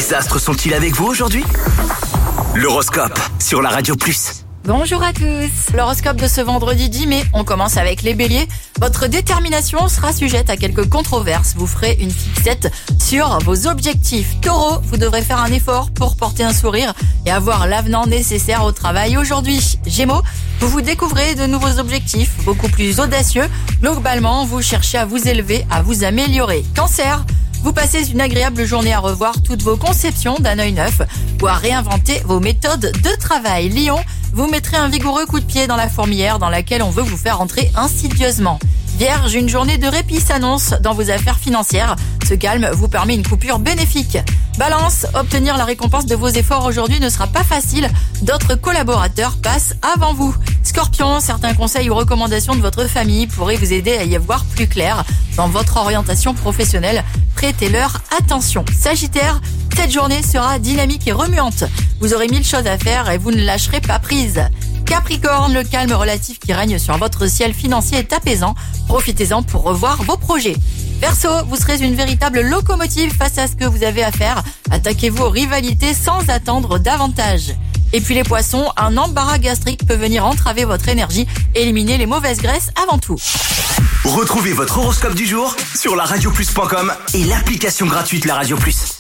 Les astres sont-ils avec vous aujourd'hui? L'horoscope sur la Radio Plus. Bonjour à tous. L'horoscope de ce vendredi 10 mai, on commence avec les béliers. Votre détermination sera sujette à quelques controverses. Vous ferez une fixette sur vos objectifs. Taureau, vous devrez faire un effort pour porter un sourire et avoir l'avenant nécessaire au travail aujourd'hui. Gémeaux, vous vous découvrez de nouveaux objectifs, beaucoup plus audacieux. Globalement, vous cherchez à vous élever, à vous améliorer. Cancer, vous passez une agréable journée à revoir toutes vos conceptions d'un œil neuf ou à réinventer vos méthodes de travail. Lion, vous mettrez un vigoureux coup de pied dans la fourmilière dans laquelle on veut vous faire entrer insidieusement. Vierge, une journée de répit s'annonce dans vos affaires financières. Ce calme vous permet une coupure bénéfique. Balance, obtenir la récompense de vos efforts aujourd'hui ne sera pas facile. D'autres collaborateurs passent avant vous. Scorpion, certains conseils ou recommandations de votre famille pourraient vous aider à y voir plus clair dans votre orientation professionnelle. Prêtez-leur attention. Sagittaire, cette journée sera dynamique et remuante. Vous aurez 1000 choses à faire et vous ne lâcherez pas prise. Capricorne, le calme relatif qui règne sur votre ciel financier est apaisant. Profitez-en pour revoir vos projets. Verseau, vous serez une véritable locomotive face à ce que vous avez à faire. Attaquez-vous aux rivalités sans attendre davantage. Et puis les poissons, un embarras gastrique peut venir entraver votre énergie. Éliminez les mauvaises graisses avant tout. Retrouvez votre horoscope du jour sur la radioplus.com et l'application gratuite La Radio Plus.